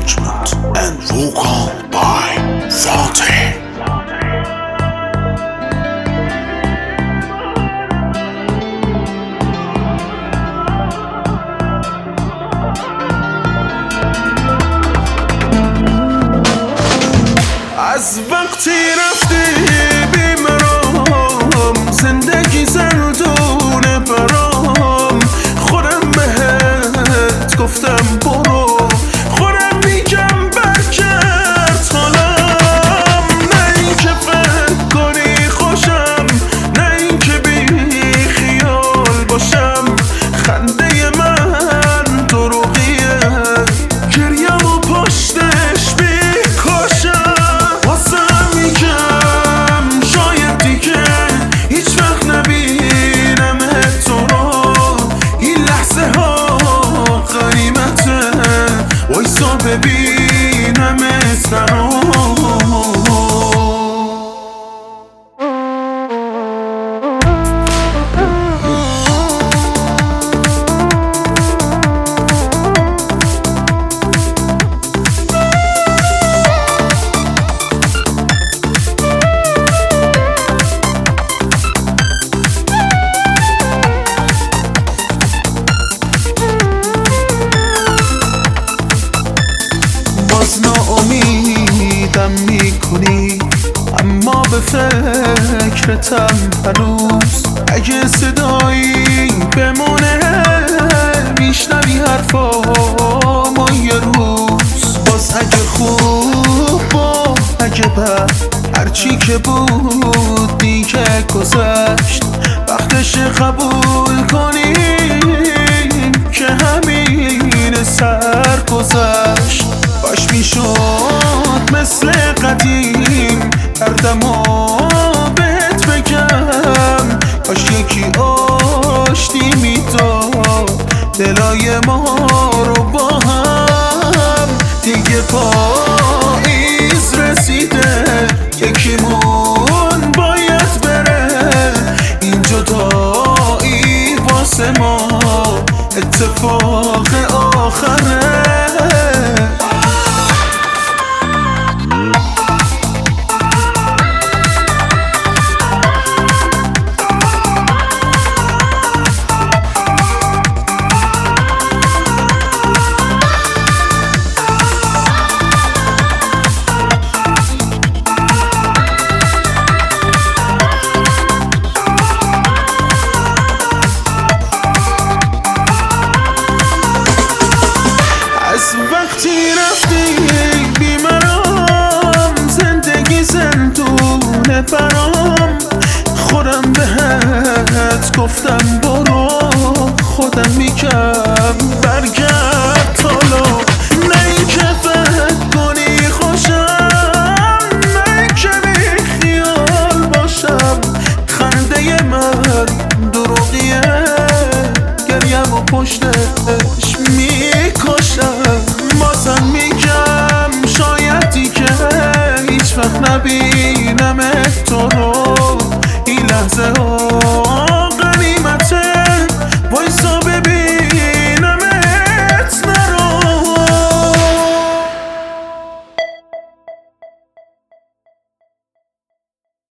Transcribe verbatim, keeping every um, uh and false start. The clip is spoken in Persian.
arrangement and vocal by Fateh. از وقتی رفتی بیمرام، زندگی زندونه برام. خودم بهت گفتم برو، خودم میگم برگرد حالم. نه این که فکر کنی خوشم، نه این که بی خیال باشم. خنده من دروغیه، گریم و پشتش بیکاشم. وایسا ببینم اسنو. باز ناامیدم میکنی، اما به فکرتم هنوز. اگه صدایی بمونه میشنوی حرفامو یه روز. باز اگه خوب و اگه بد، هرچی که بود دیگه گذشت. وقتش قبول کنی که همین سر گذشت. باش میشد مثل قدیم دردمو بهت بگم. باش یکی آشتی میداد دلای ما رو با هم. دیگه پاییز رسیده، یکیمون باید بره. این جدایی واسه ما اتفاق آخره. وقتی رفتی بیمرام، زندگی زندونه برام. خودم بهت گفتم